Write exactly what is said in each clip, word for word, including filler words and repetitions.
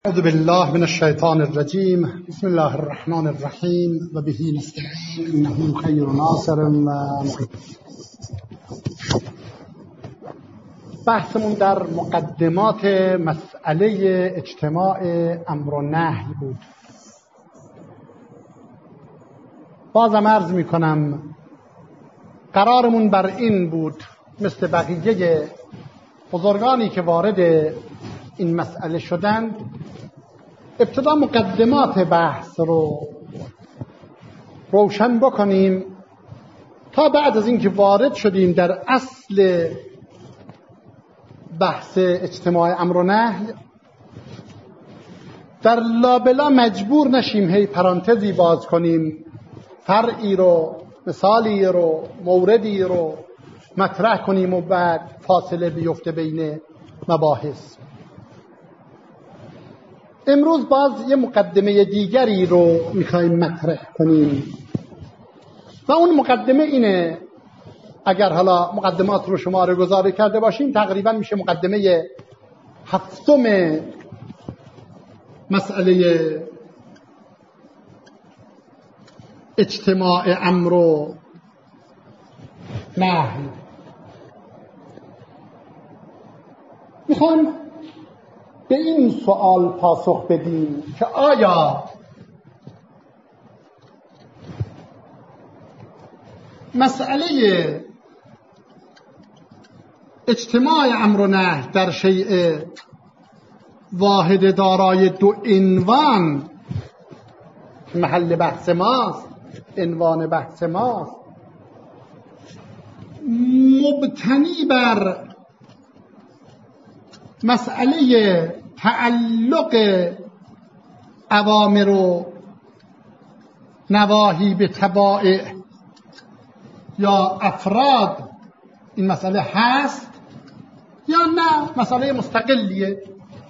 اعوذ بالله من الشیطان الرجیم. بسم الله الرحمن الرحیم و به نستعین انه خیر ناصر و معین. بحثمون در مقدمات مسئله اجتماع امر و نهی بود. بازم عرض می کنم قرارمون بر این بود، مثل بقیه بزرگانی که وارد این مسئله شدند، ابتدا مقدمات بحث رو روشن بکنیم تا بعد از اینکه وارد شدیم در اصل بحث اجتماع امر و نهی، در لابلا مجبور نشیم هی پرانتزی باز کنیم، فرعی رو، مثالی رو، موردی رو مطرح کنیم و بعد فاصله بیفته بین مباحث. امروز باز یه مقدمه دیگری رو میخوایم مطرح کنیم و اون مقدمه اینه، اگر حالا مقدمات رو شماره گذاری کرده باشیم تقریبا میشه مقدمه هفتم مسئله اجتماع امر و نهی. میخوام به این سوال پاسخ بدیم که آیا مسئله اجتماع امر و نهی در شیء واحد دارای دو عنوان محل بحث ماست، عنوان بحث ماست، مبتنی بر مسئله تعلق اوامر و نواهی به تبائع یا افراد این مسئله هست یا نه مسئله مستقلیه؟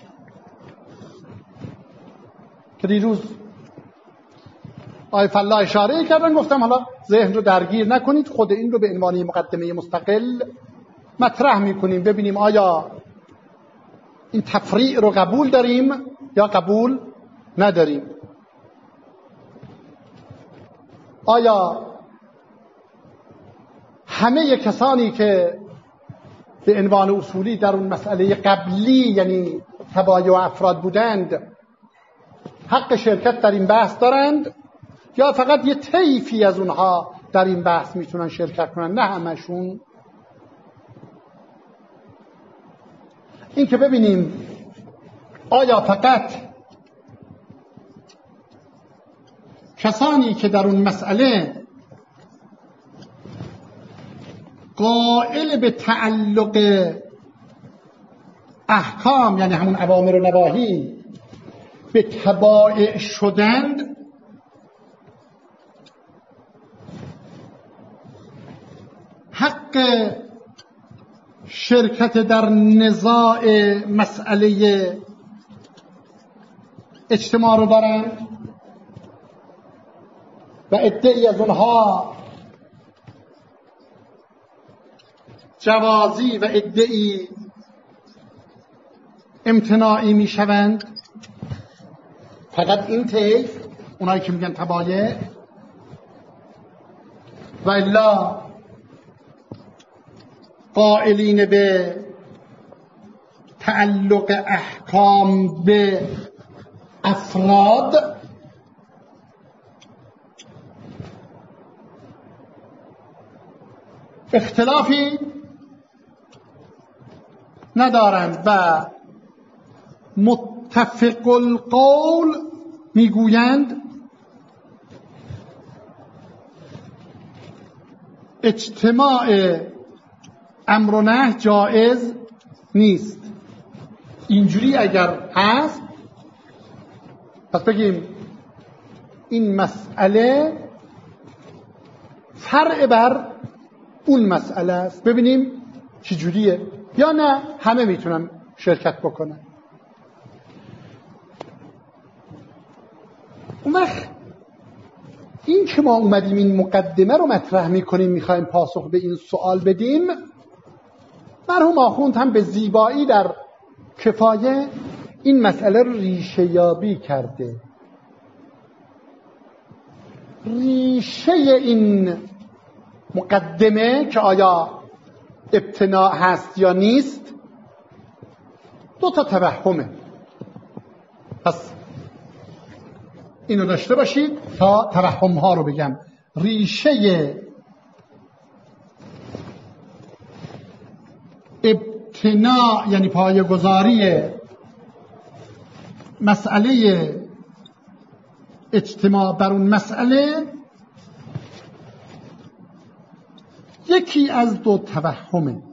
که دیروز آیه فلا اشاره کردن، گفتم حالا ذهن رو درگیر نکنید، خود این رو به عنوان مقدمه مستقل مطرح میکنیم، ببینیم آیا این تفریع رو قبول داریم یا قبول نداریم. آیا همه کسانی که به عنوان اصولی در اون مسئله قبلی یعنی تبایع افراد بودند حق شرکت در این بحث دارند یا فقط یه طیفی از اونها در این بحث میتونن شرکت کنن، نه همشون؟ این که ببینیم آیا فقط کسانی که در اون مسئله قائل به تعلق احکام یعنی همون اوامر و نواهی به تبائع شدند حق شرکت در نزاع مسئله اجتماع رو دارند و عده‌ای از اونها جوازی و عده‌ای امتناعی میشوند؟ فقط این طیف اونایی که میگن تبایع، و الا قائلین به تعلق احکام به افراد اختلافی ندارند و متفق القول میگویند اجتماع امر و نهی جائز نیست. اینجوری اگر هست پس بگیم این مسئله فرع بر اون مسئله است، ببینیم چی جوریه، یا نه همه میتونن شرکت بکنن. اون وقت این که ما اومدیم این مقدمه رو مطرح میکنیم، میخوایم پاسخ به این سوال بدیم، مرحوم آخوند هم به زیبایی در کفایه این مسئله رو ریشه یابی کرده. ریشه این مقدمه که آیا ابتناع هست یا نیست دو تا توهمه. پس اینو داشته باشید تا توهم ها رو بگم. ریشه ابتناع یعنی پایه‌گذاری مسئله اجتماع بر اون مسئله یکی از دو توهمه.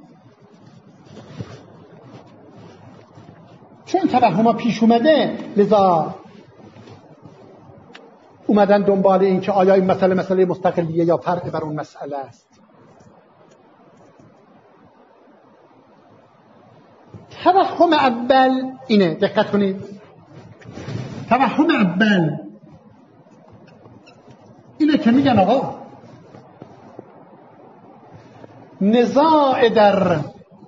چون توهم ها پیش اومده لذا اومدن دنبال این که آیا این مسئله مسئله مستقلیه یا فرع بر اون مسئله است. توهم اول اینه، دقت کنید. توهم اول اینه که میگن آقا نزاع در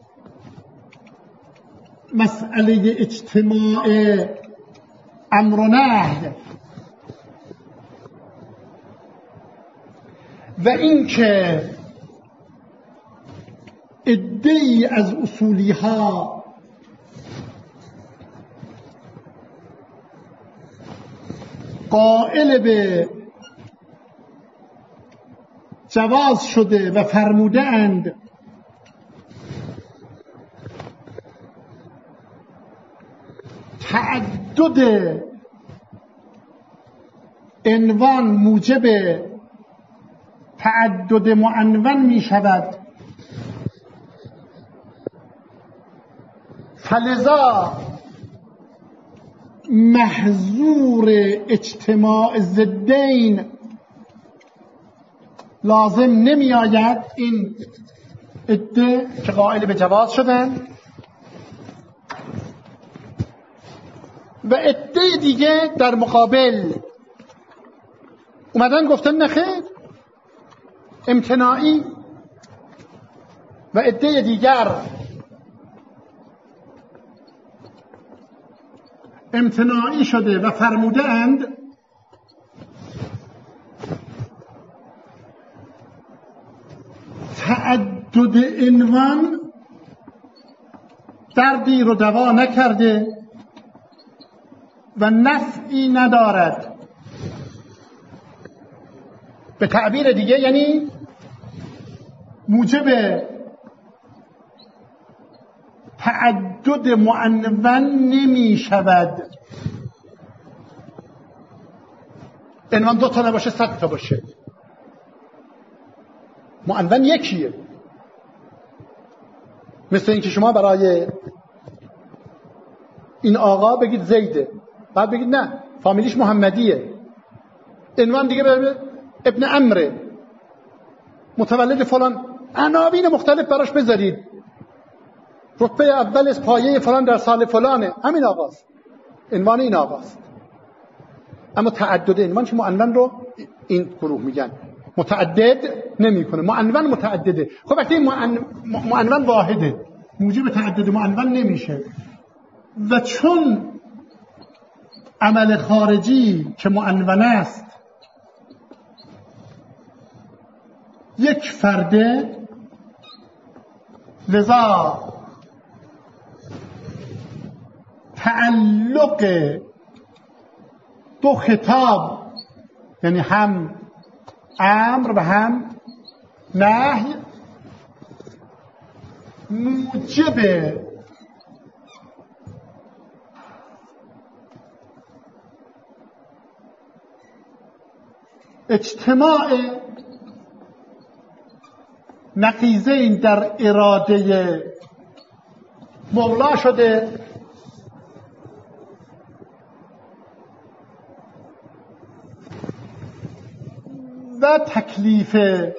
مسئله اجتماع امر و نهی و این که عده‌ای از اصولی ها قائل به جواز شده و فرموده اند تعدد عنوان موجب تعدد معنون می شود، فلذا محظور اجتماع ضدین لازم نمی آید این عده که قائل به جواز شدن و عده دیگه در مقابل اومدن گفتن نخیر امتناعی و عده دیگر امتناعی شده و فرموده اند تعدد عنوان دردی رو دوا نکرده و نفعی ندارد. به تعبیر دیگه یعنی موجب تعدد معنون نمی شود. عنوان دو تا نباشه صد تا باشه، معنون یکیه. مثل اینکه شما برای این آقا بگید زیده، بعد بگید نه فامیلیش محمدیه، عنوان دیگه به ابن عمره، متولد فلان، عناوین مختلف براش بذارید، رتبه اول از پایه فلان در سال فلانه، همین آقاست، عنوان این آقاست. اما تعدد عنوان که معنون رو این گروه میگن متعدد نمیکنه، معنون متعدده. خب وقتی معنون واحده موجب تعدد معنون نمیشه و چون عمل خارجی که معنون است یک فرده، لذا تعلق دو خطاب یعنی هم امر و هم نهی موجب اجتماع نقیضین در اراده مولا شده و تکلیف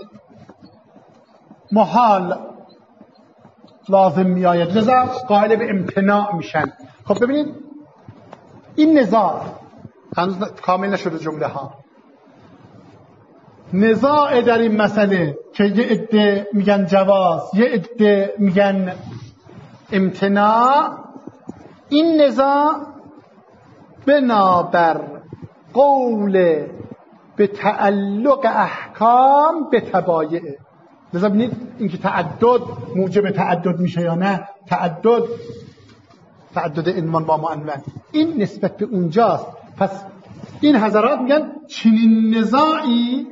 محال لازم می آید، لذا قائل به امتناع میشن. خب ببینید این نزاع هنوز کامل نشده جمله ها. نزاع در این مسئله که یه عده میگن جواز، یه عده میگن امتناع، این نزاع بنابر قول به تعلق احکام به تبایعه. لذا ببینید اینکه تعدد موجب تعدد میشه یا نه، تعدد تعدد عنوان با معنون، این نسبت به اونجاست. پس این حضرات میگن چنین نزاعی،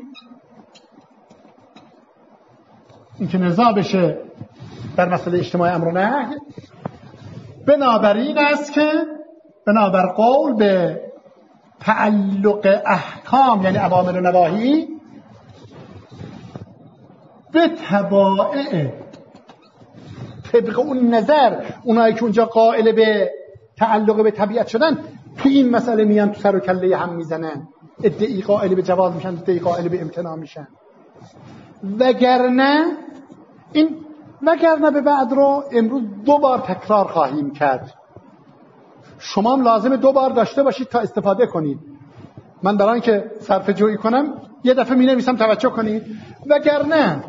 اینکه نزاع بشه در مسئله اجتماع امر و نهی، بنابراین است که بنابر قول به تعلق احکام یعنی اوامر و نواهی به تبائع، طبق اون نظر اونایی که اونجا قائل به تعلق به طبیعت شدن تو این مسئله میان تو سر و کله هم میزنن، ادعی قائل به جواز میشن، ادعی قائل به امتناع میشن. وگرنه این وگرنه به بعد رو امروز دو بار تکرار خواهیم کرد. شما هم لازمه دو بار داشته باشید تا استفاده کنید. من برای اینکه صرفه جویی کنم یه دفعه می نویسم، توجه کنید. وگرنه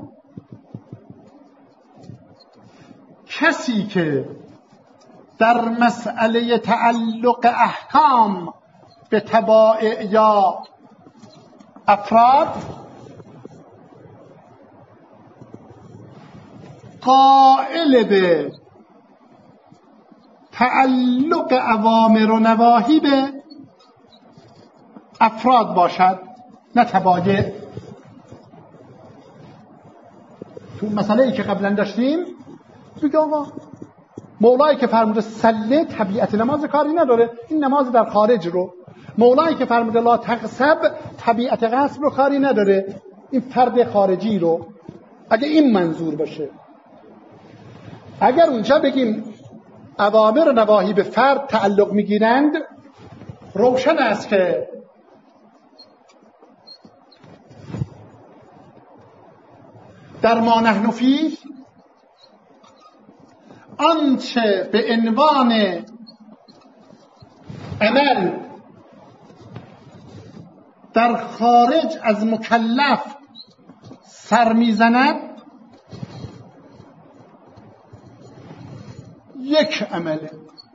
کسی که در مسئله تعلق احکام به تبائع یا افراد قائل به تعلق اوامر و نواهی به افراد باشد نه تبایع، تو مسئله ای که قبلا داشتیم بگه آقا مولایی که فرموده سله طبیعت نماز کاری نداره، این نماز در خارج رو، مولایی که فرموده لا تغصب طبیعت غصب رو کاری نداره، این فرد خارجی رو. اگه این منظور باشه، اگر اونجا بگیم اوامر و نواهی به فرد تعلق میگیرند، روشن است که در ما نحن فیه آنچه به عنوان عمل در خارج از مکلف سر میزند یک عمله.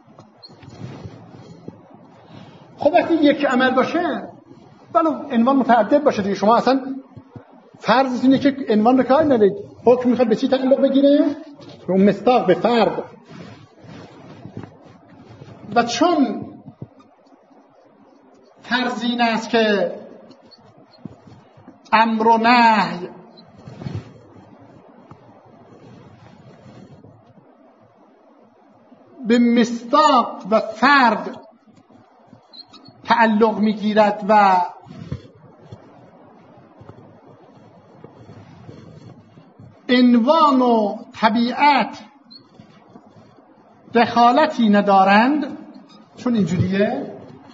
خب وقتی یک عمل باشه ولو عنوان متعدد باشه دیگه، شما اصلا فرض اینه که عنوان رو کار ندارید، حکم میخواد به چی تعلق بگیره؟ به اون مصداق، به فرد. و چون فرض این است که امر و نهی به مصداق و فرد تعلق میگیرد و عنوان و طبیعت دخالتی ندارند، چون اینجوریه،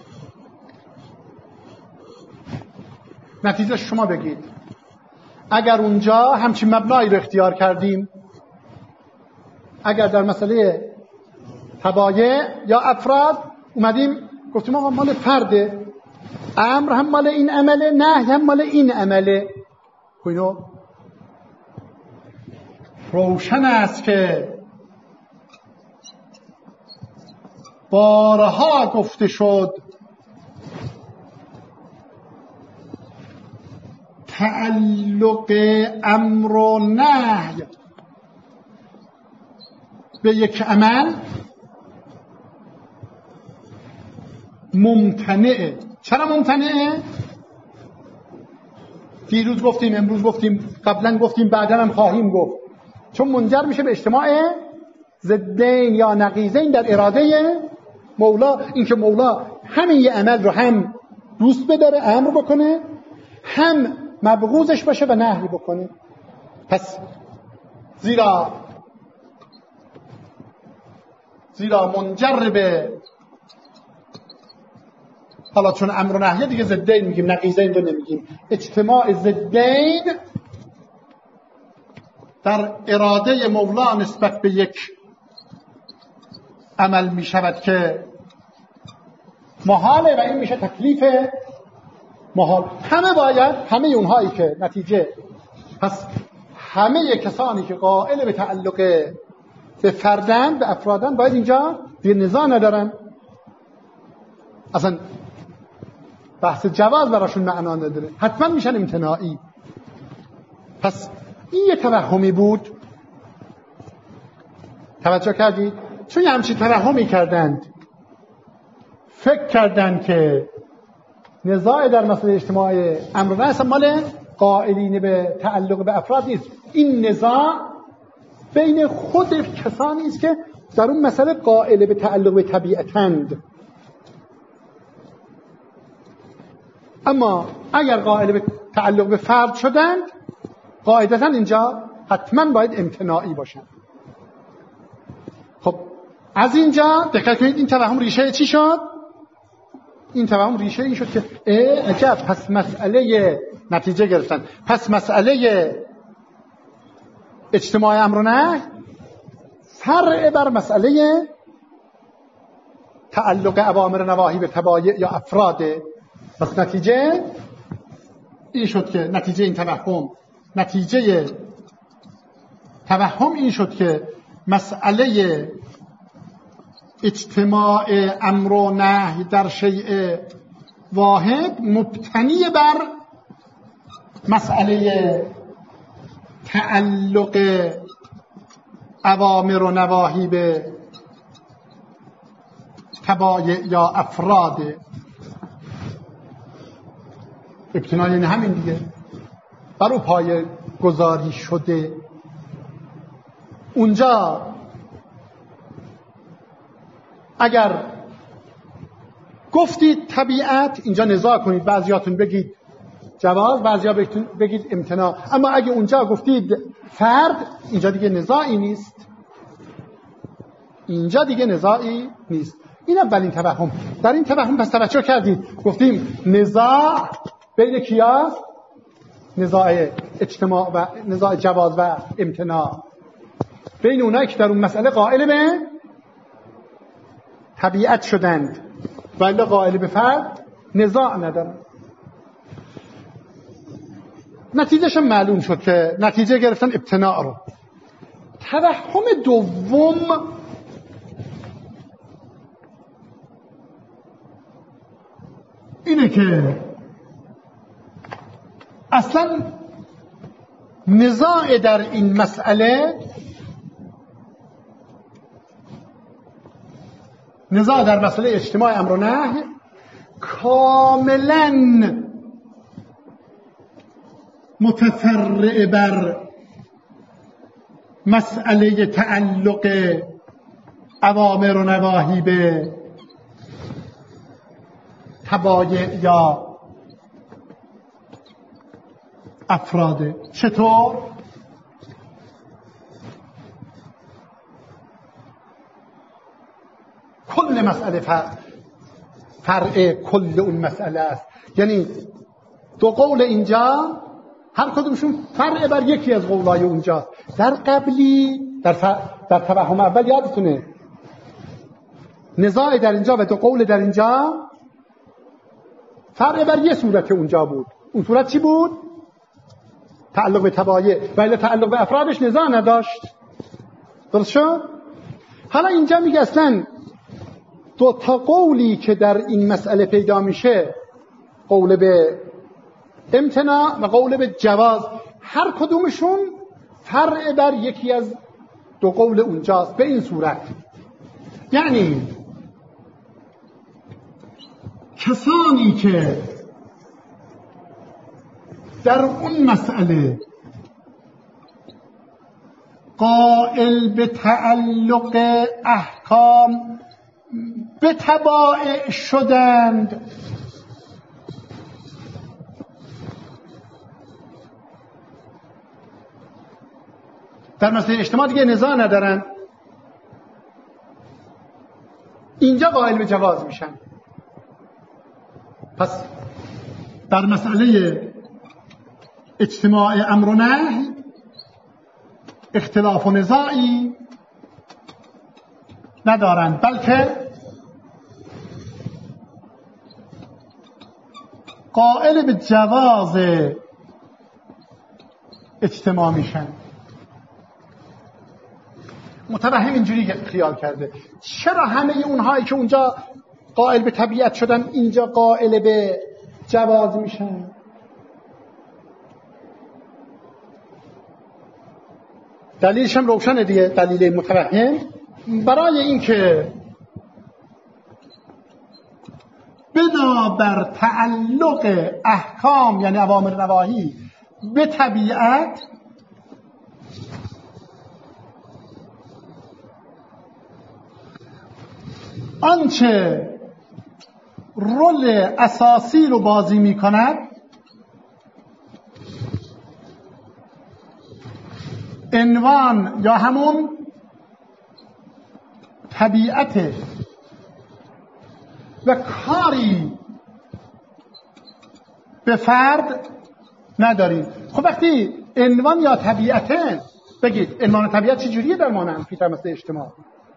نتیجه شما بگید. اگر اونجا همچین مبنایی رو اختیار کردیم، اگر در مسئله تبایع یا افراد اومدیم گفتیم آقا مال فرده، امر هم مال این عمله، نهی هم مال این عمله، اینو روشن است که بارها گفته شد تعلق امر و نهی به یک عمل ممتنعه. چرا ممتنعه؟ دیروز گفتیم، امروز گفتیم، قبلا گفتیم، بعدا هم خواهیم گفت. چون منجر میشه به اجتماع ضدین یا نقیضین در اراده مولا. اینکه مولا همین یه عمل رو هم دوست بداره امر بکنه، هم مبغوضش باشه و نهی بکنه. پس زیرا زیرا منجر به، حالا چون امر و نهی دیگه ضدین میگیم، نقیضین رو نمیگیم، اجتماع ضدین در اراده مولا نسبت به یک عمل می شود که محاله و این میشه تکلیف محال. همه باید، همه اونهایی که نتیجه، پس همه کسانی که قائل به تعلق به فردن، به افرادن، باید اینجا دیگه نزاع ندارن، اصلا بحث جواز براشون معنا نداره، حتما میشن امتناعی. پس این یه توهمی بود. توجه کردید؟ چون همچین توهمی کردند، فکر کردند که نزاع در مسئله اجتماع امر و نهی اصلا مال قائلین به تعلق به افراد نیست. این نزاع بین خود کسانی است که در اون مسئله قائل به تعلق به طبیعتند. اما اگر قائل به تعلق به فرد شدند، قاعدتاً اینجا حتما باید امتناعی باشند. خب از اینجا دقت کنید، این توهم ریشه چی شد؟ این توهم ریشه این شد که اه عجب، پس مسئله نتیجه گرفتن، پس مسئله اجتماع امر و نهی فرع بر مسئله تعلق اوامر نواهی به تبایع یا افراده. پس نتیجه این شد که نتیجه این توهم نتیجه توهم این شد که مسئله اجتماع امر و نهی در شیء واحد مبتنی بر مسئله تعلق اوامر و نواهی به تبایع یا افراد. ابتنا یعنی همین دیگه، بر او پایه گذاری شده. اونجا اگر گفتید طبیعت، اینجا نزاع کنید، بعضیاتون بگید جواز، بعضیا بگید امتناع. اما اگه اونجا گفتید فرد، اینجا دیگه نزاعی نیست، اینجا دیگه نزاعی نیست. این اولین توهم. در این توهم پس توجه کردید، گفتیم نزاع بین کیاست؟ نزاع اجتماع و نزاع جواز و امتناع، بین اونایی که در اون مسئله قائل به طبیعت شدند ولی قائل به فرد نزاع ندارن. نتیجهش معلوم شد که نتیجه گرفتن ابتناع رو. توهم دوم اینه که اصلا نزاع در این مسئله، نزاع در مسئله اجتماع امر و نهی کاملا متفرع بر مسئله تعلق اوامر و نواهی به تبایع یا افراده. چطور؟ کل مسئله فرع, فرع کل اون مسئله است. یعنی دو قول اینجا هر کدومشون فرع بر یکی از قولای اونجاست. در قبلی در, ف... در توهم اول یادتونه نزاع در اینجا و دو قول در اینجا فرع بر یه صورت اونجا بود. اون صورت چی بود؟ تعلق به تبایع، ولی تعلق به افرادش نزاع نداشت. درست شد؟ حالا اینجا میگه اصلا دو تا قولی که در این مسئله پیدا میشه، قول به امتناع و قول به جواز، هر کدومشون فرع بر یکی از دو قول اونجاست. به این صورت یعنی کسانی که در اون مسئله قائل به تعلق احکام به تبایع شدند، در مسئله اجتماع دیگه نزاع ندارن، اینجا قائل به جواز میشن. پس در مسئله اجتماع امر و نهی اختلاف و نزاعی ندارن، بلکه قائل به جواز اجتماع میشن. متوهم اینجوری خیال کرده چرا همه اونهایی که اونجا قائل به طبیعت شدن اینجا قائل به جواز میشن؟ دلیلش هم روشنه دیگه. دلیل متوهم برای اینکه بنابر تعلق احکام یعنی اوامر نواهی به طبیعت آنچه رول اساسی رو بازی می کند عنوان یا همون طبیعت و کاری به فرد نداریم. خب وقتی عنوان یا طبیعته بگید عنوان طبیعت چه جوریه در ما منفی مثل اجتماع؟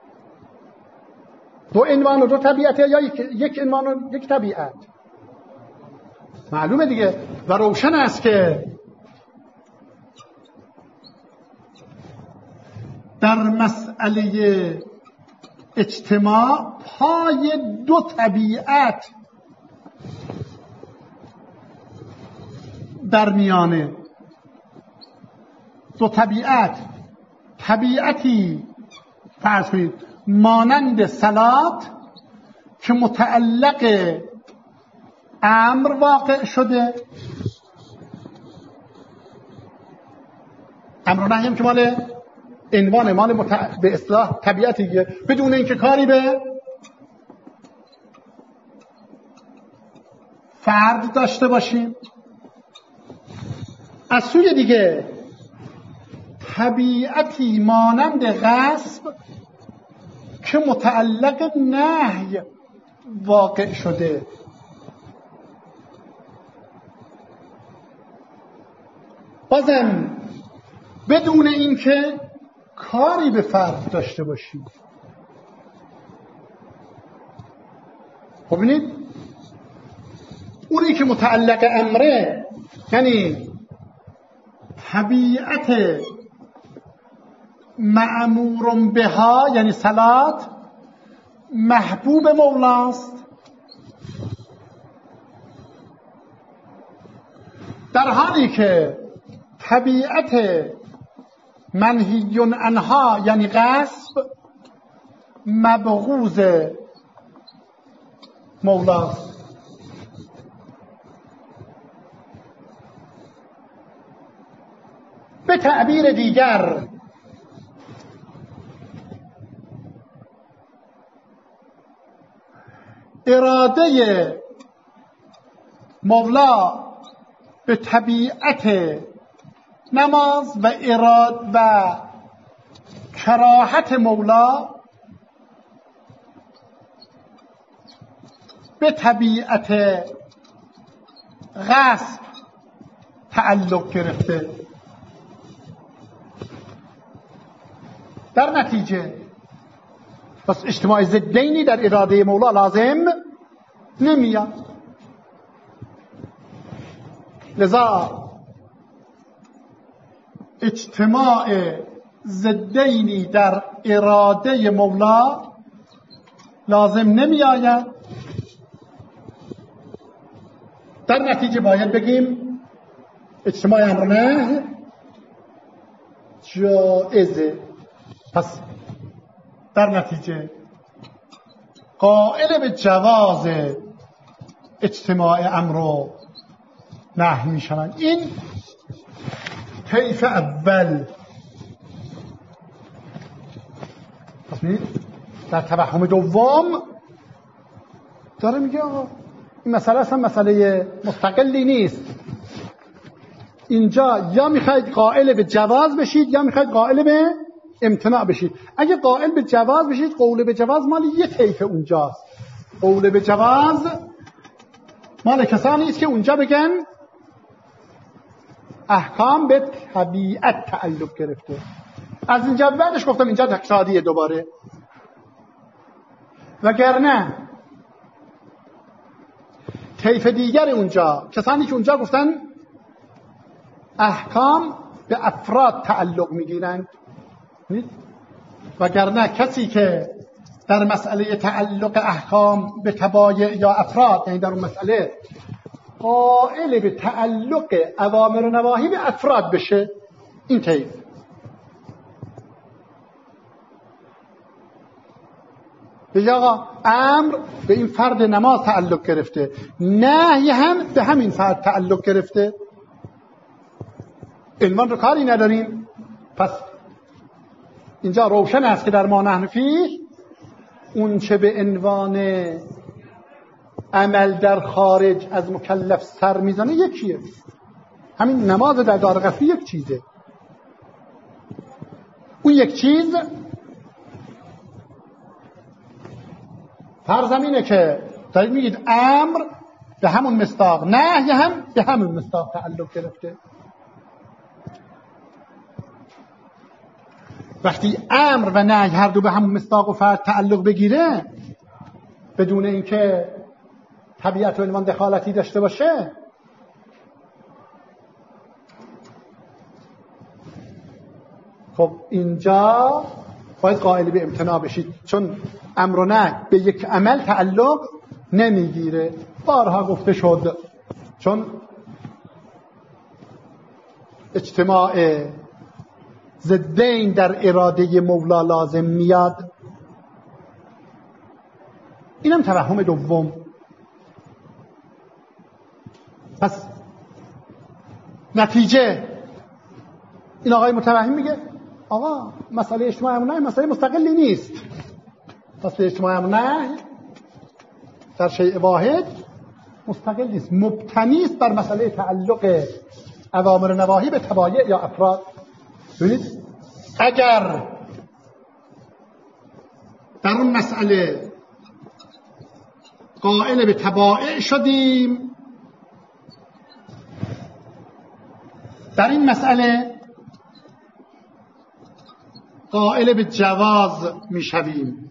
دو عنوان و دو طبیعته یا یک, یک عنوان و یک طبیعت؟ معلومه دیگه و روشن است که در مسئله اجتماع پای دو طبیعت در میانه. دو طبیعت، طبیعتی فرض کنید مانند صلات که متعلق امر واقع شده، امر و نهی هم که مال عنوان مال مت... به اصطلاح طبیعتیه بدون اینکه کاری به فرد داشته باشیم. از سوی دیگه طبیعتی مانند غصب که متعلق نهی واقع شده. بازم بدون اینکه کاری به فرد داشته باشیم. خب ببینید اونی که متعلق امره یعنی طبیعت مأمور بها یعنی صلات محبوب مولاست، در حالی که طبیعت منهی عنها یعنی غصب مبغوض مولاست. به تعبیر دیگر اراده مولا به طبیعت نماز و اراد و کراهت مولا به طبیعت غصب تعلق گرفته. در نتیجه پس اجتماع ضدینی در اراده مولا لازم نمیاد. لذا اجتماع ضدینی در اراده مولا لازم نمی آید. در نتیجه باید بگیم اجتماع امر نهی جایزه. پس در نتیجه قائل به جواز اجتماع امر و نهی می شوند. این طیف اول. در توهم دوم داره میگه آقا این مسئله اصلا مسئله مستقلی نیست. اینجا یا میخواید قائل به جواز بشید یا میخواید قائل به امتناع بشید. اگه قائل به جواز بشید قول به جواز مال یه طیف اونجاست. قول به جواز مال کسانی است که اونجا بگن احکام به طبیعت تعلق گرفته. از اینجا بعدش گفتم اینجا تکرادیه دوباره. وگرنه طیف دیگر اونجا کسانی که اونجا گفتن احکام به افراد تعلق میگیرند. وگرنه کسی که در مسئله تعلق احکام به تبایع یا افراد، یعنی در اون مسئله قائل به تعلق اوامر و نواهی به افراد بشه، این طیف بگه آقا امر به این فرد نماز تعلق گرفته، نهی هم به همین فرد تعلق گرفته، عنوان رو کاری نداریم. پس اینجا روشن است که در ما نحن فیه اون چه به عنوان عمل در خارج از مکلف سر میزنه یکیه، همین نماز در دار قفلی یک چیزه. اون یک چیز فرض اینه که دارید میگید امر به همون مصداق، نهی هم به همون مصداق تعلق گرفته. وقتی امر و نهی هر دو به همون مصداق و فرد تعلق بگیره بدون اینکه طبیعت و عنوان دخالتی داشته باشه، خب اینجا باید قائل به امتناع بشید، چون امر و نهی به یک عمل تعلق نمیگیره. بارها گفته شد چون اجتماع ضدین در اراده مولا لازم میاد. اینم توهم دوم. پس نتیجه این آقای متوهم میگه آقا مسئله اجتماع امر و نهی مسئله مستقلی نیست. مسئله اجتماع امر و نهی در شیء واحد مستقل نیست، مبتنی است بر مسئله تعلق اوامر و نواهی به تبایع یا افراد. ببینید اگر در اون مسئله قائل به تبایع شدیم، در این مسئله قائل به جواز میشویم.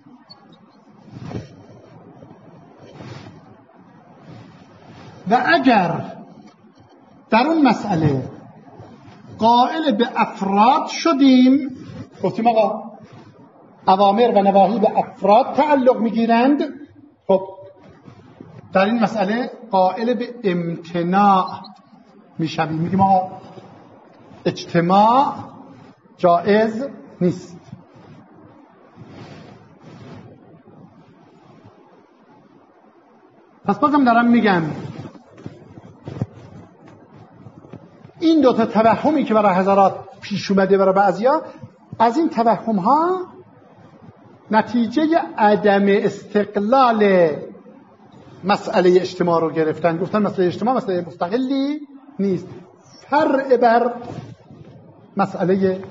و اگر در اون مسئله قائل به افراد شدیم، گفتیم آقا اوامر و نواهی به افراد تعلق میگیرند، خب در این مسئله قائل به امتناع میشویم، میگیم آقا اجتماع جائز نیست. پس بازم دارم میگم این دو تا توهمی که برای حضرات پیش اومده برای بعضیا، از این توهم ها نتیجه عدم استقلال مسئله اجتماع رو گرفتن. گفتن مسئله اجتماع مسئله مستقلی نیست، فرع بر مسئله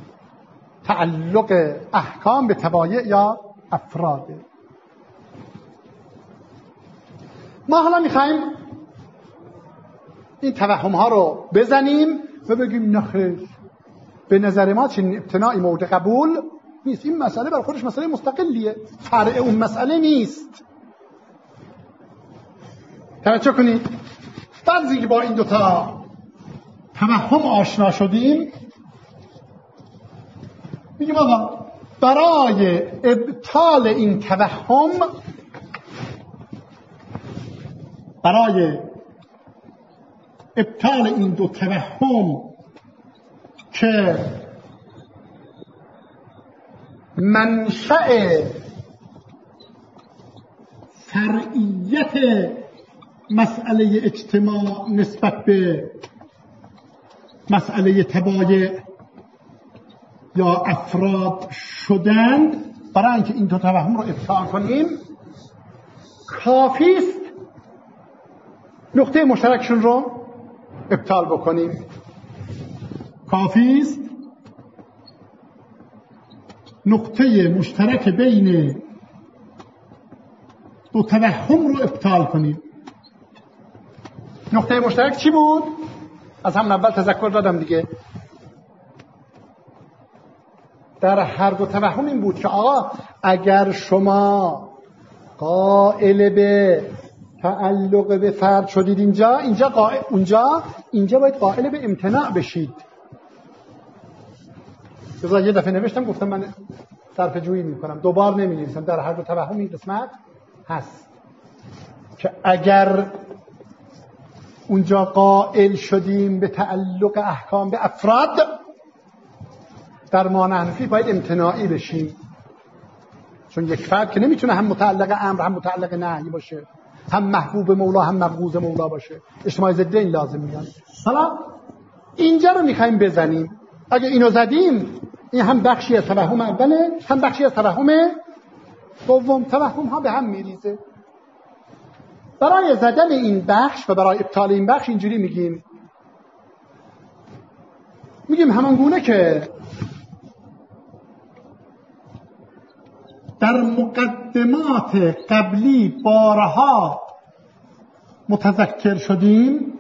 تعلق احکام به تبایع یا افراد. ما حالا میخوایم این توهم ها رو بزنیم و بگیم نخیر، به نظر ما چنین ابتناعی مورد قبول نیست، این مسئله بر خودش مسئله مستقلیه، فرع اون مسئله نیست. توجه کنید، بعضی که با این دوتا توهم آشنا شدیم میگیم آقا برای ابطال این توهم، برای ابطال این دو توهم که منشأ فرعیت مسئله اجتماع نسبت به مسئله تبایع یا افراد شدند، برای اینکه این دو توهم رو ابطال کنیم کافی است نقطه مشترکشون رو ابطال بکنیم. کافی است نقطه مشترک بین دو توهم رو ابطال کنیم. نقطه مشترک چی بود؟ از همون اول تذکر دادم دیگه. در هر دو توهم این بود که آقا اگر شما قائل به تعلق به فرد شدید اینجا، اینجا قائل، اونجا اینجا باید قائل به امتناع بشید. بذار یه دفعه نوشتم گفتم من صرف جویی میکنم، دوبار نمی‌نویسم. در هر دو توهم این قسمت هست که اگر اونجا قائل شدیم به تعلق احکام به افراد، در ما حنفی باید امتناعی بشیم، چون یک فرد که نمیتونه هم متعلق امر هم متعلق نهی باشه، هم محبوب مولا هم مبغوض مولا باشه. اجتماع ضدین لازم میاد. حالا اینجا رو میخوایم بزنیم. اگه اینو زدیم، این هم بخشی از توهم اوله هم بخشی از توهم دوم. توهم ها به هم میریزه. برای زدن این بخش و برای ابطال این بخش اینجوری میگیم میگیم همان گونه که در مقدمات قبلی بارها متذکر شدیم،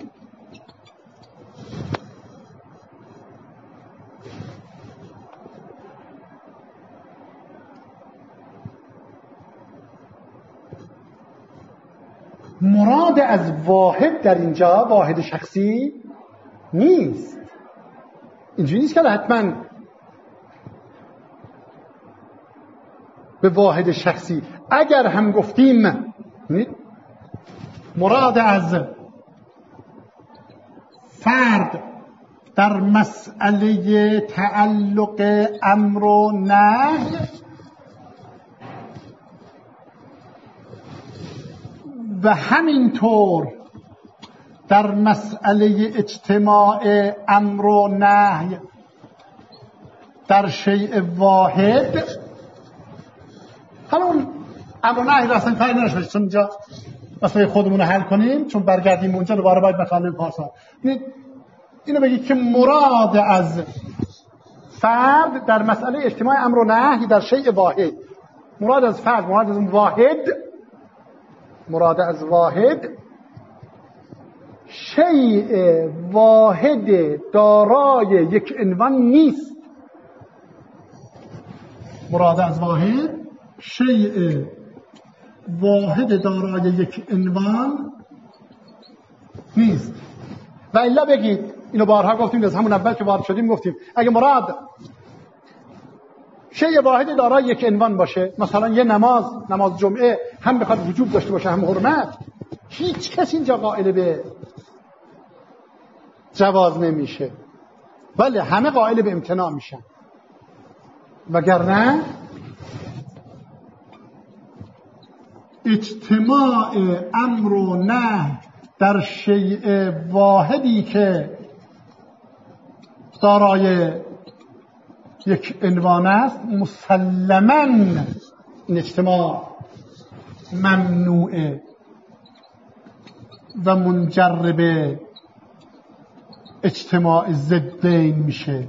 مراد از واحد در اینجا واحد شخصی نیست. اینجوری نیست که حتما به واحد شخصی. اگر هم گفتیم مراد از فرد در مسئله تعلق امر و نهی و همینطور در مسئله اجتماع امر و نهی در شیء واحد، همون امر و نهی اصلا کاری نشه، چون اینجا مسئله خودمون رو حل کنیم، چون برگردیم اونجا دوباره باید مطالب پاسا. اینو بگید که مراد از فرد در مسئله اجتماع امر و نهی در شیء واحد، مراد از فرد، مراد از واحد، مراد از واحد شیء واحد دارای یک عنوان نیست. مراد از واحد شیء واحد دارای یک عنوان نیست. و الا بگید، اینو بارها گفتیم، از همون اول که وارد شدیم گفتیم، اگه مراد شیء واحد دارای یک عنوان باشه، مثلا یه نماز، نماز جمعه هم بخواد وجوب داشته باشه هم حرمت، هیچ کسی اینجا قائل به جواز نمیشه، ولی همه قائل به امتناع میشن. وگرنه اجتماع امر و نهی در شیء واحدی که دارای یک عنوان است، مسلماً این اجتماع ممنوعه و منجر به اجتماع ضدین میشه.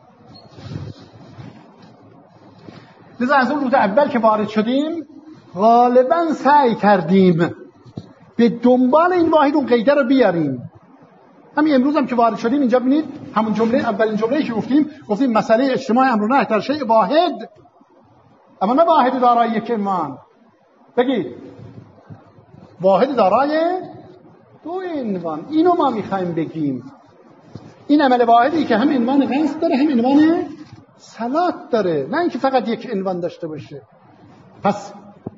لذا از اون روز اول که وارد شدیم غالباً سعی کردیم به دنبال این واحد اون قیده رو بیاریم. همین امروز هم که وارد شدیم اینجا ببینید همون جمله، اولین جمله‌ای که گفتیم گفتیم مسئله اجتماع امر و نهی در شیء واحد، اما نه واحد دارای یک عنوان. بگید واحد دارای دو عنوان. اینو ما میخوایم بگیم. این عمل واحدی که هم عنوان قصد داره هم عنوان صلات داره، نه اینکه فقط یک عنوان داشته باشه. پس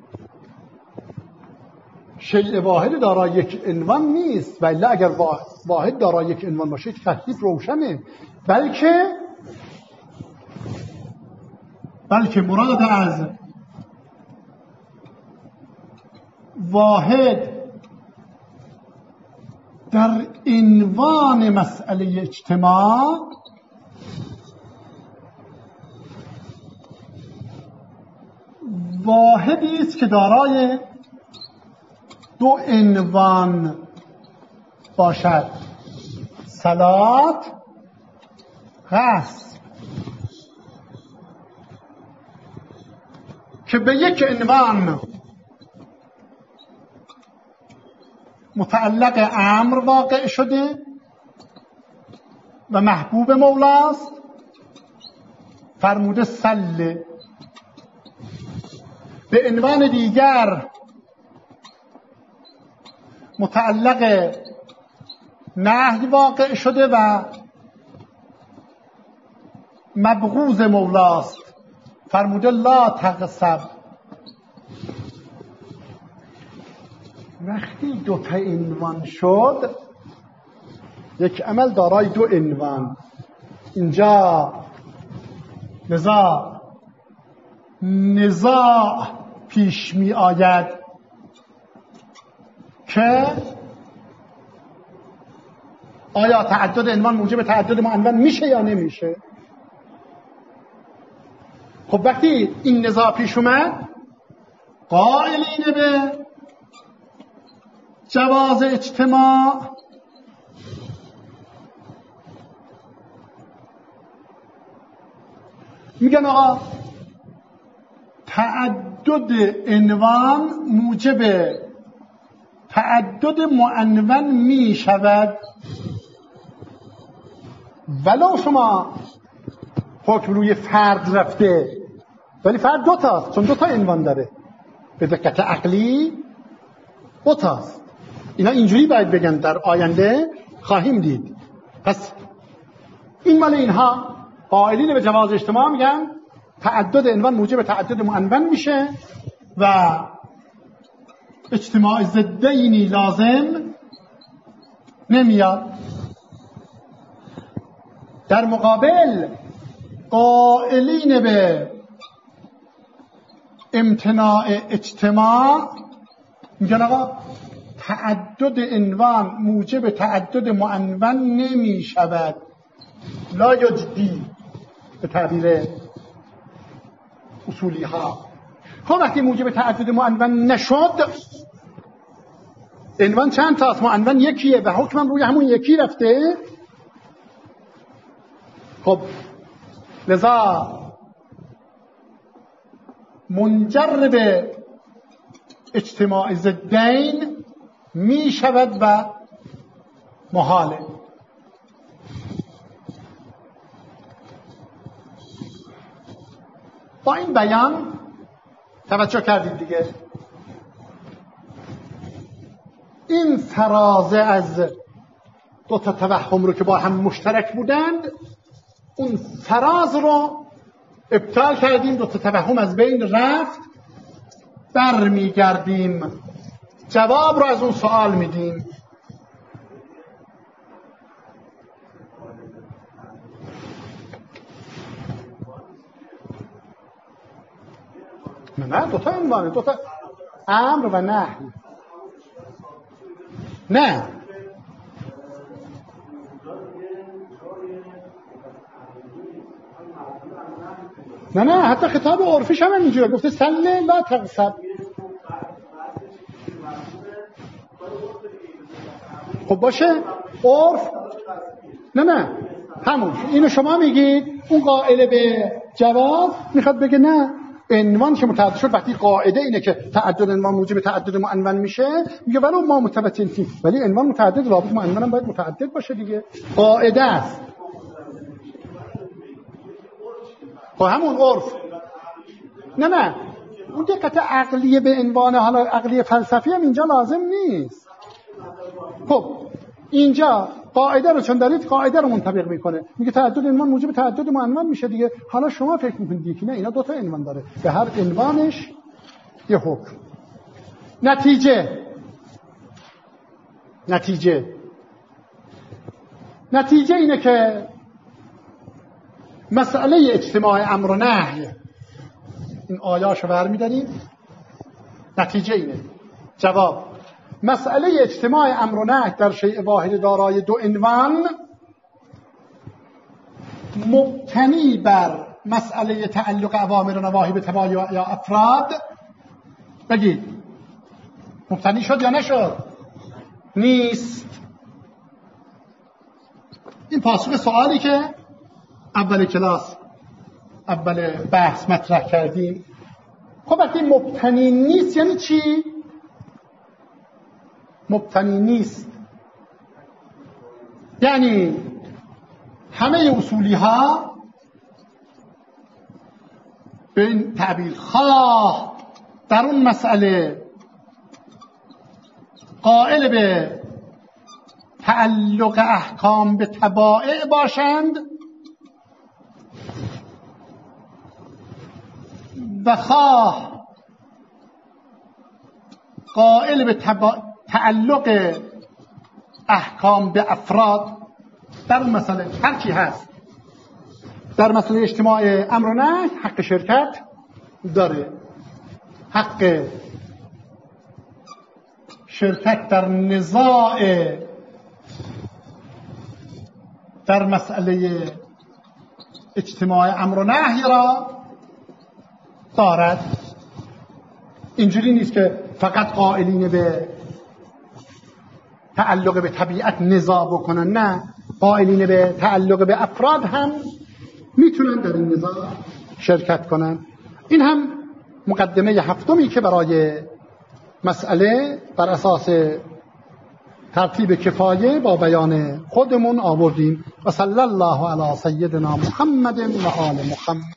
شیء واحد دارای یک عنوان نیست، ولی اگر واحد دارای یک عنوان باشه تکلیف روشنه. بلکه بلکه مراد از واحد در عنوان مسئله اجتماع واحدی است که دارای دو عنوان باشد: صلات، غسل، که به یک عنوان متعلق امر واقع شده و محبوب مولاست، فرموده صله. به عنوان دیگر متعلق نهی واقع شده و مبغوض مولاست، فرموده لا تغصب. وقتی دو تا عنوان شد، یک عمل دارای دو عنوان، اینجا لذا نزاع پیش می آید که آیا تعدد عنوان موجب تعدد معنون میشه یا نمیشه. خب وقتی این نزاع پیش اومد، قائلین به جواز اجتماع میگن آقا تعدد عنوان موجب تعدد معنون می شود ولو شما حکم روی فرد رفته، ولی فرد دو تاست، چون دو تا عنوان داره. به دقت عقلی دو تاست. اینا اینجوری باید بگن، در آینده خواهیم دید. پس این مال اینها قائلین به جواز اجتماع میگن تعدد عنوان موجب تعدد معنون میشه و اجتماع ضدینی لازم نمیاد. در مقابل قائلین به امتناع اجتماع میگن آقا تعدد عنوان موجب تعدد معنون نمی شود، لا یجدی به تعبیر اصولی ها. خب وقتی موجب تعدد معنون نشد، عنوان چند تاست؟ معنون یکیه و حکمم روی همون یکی رفته. خب لذا منجر به اجتماع ضدین می شود و محاله. با این بیان توجه کردید دیگه، این فرازه از دو تا توهم رو که با هم مشترک بودند، اون فراز رو ابطال کردیم، دو تا توهم از بین رفت، برمیگردیم جواب رو از اون سوال میدیم. نه دو تا عنوانه، دو تا امر و نهی. نه نه نه حتی خطاب عرفیش هم اینجوره، گفته سله لا تغصب. خب باشه عرف، نه نه همون اینو شما میگید، اون قائل به جواز میخواد بگه نه، عنوان که متعدد شد، وقتی قاعده اینه که تعدد عنوان موجب تعدد معنون میشه، میگه ولو ما متواترین، ولی عنوان متعدد رابط معنون هم باید متعدد باشه دیگه، قاعده است. خب همون عرف. نه نه اون دقت عقلیه به عنوان حالا عقلیه فلسفی هم اینجا لازم نیست. خب اینجا قاعده رو چون دارید، قاعده رو منطبق میکنه، میگه تعدد عنوان موجب تعدد معنون میشه دیگه. حالا شما فکر میکنید که نه، اینا دو تا عنوان داره، به هر عنوانش یه حکم. نتیجه نتیجه نتیجه اینه که مسئله اجتماع امر و نهی، این آیاشو برمی‌داریم، نتیجه اینه. جواب: مسئله اجتماع امر و نهی در شیء واحد دارای دو عنوان مبتنی بر مسئله تعلق اوامر و نواهی به تبایع یا افراد، بگید مبتنی شد یا نشد؟ نیست. این پاسخ سوالی که اول کلاس اول بحث مطرح کردیم. خب وقتی مبتنی نیست یعنی چی؟ مبتنی نیست یعنی همه اصولی ها به این تعبیر خواه در اون مسئله قائل به تعلق احکام به تبائع باشند، و خواه قائل به تبا... تعلق احکام به افراد در اون مسئله هر کی هست در مسئله اجتماع امر و نهی حق شرکت داره، حق شرکت در نزاع در مسئله اجتماع امر و نهی را دارد. اینجوری نیست که فقط قائلین به تعلق به طبیعت نزاع بکنن، نه، قائلین به تعلق به افراد هم میتونن در این نزاع شرکت کنن. این هم مقدمه هفتمی که برای مسئله بر اساس ترتیب کفایه با بیان خودمون آوردیم. و صلی الله علی سیدنا محمد و آل محمد.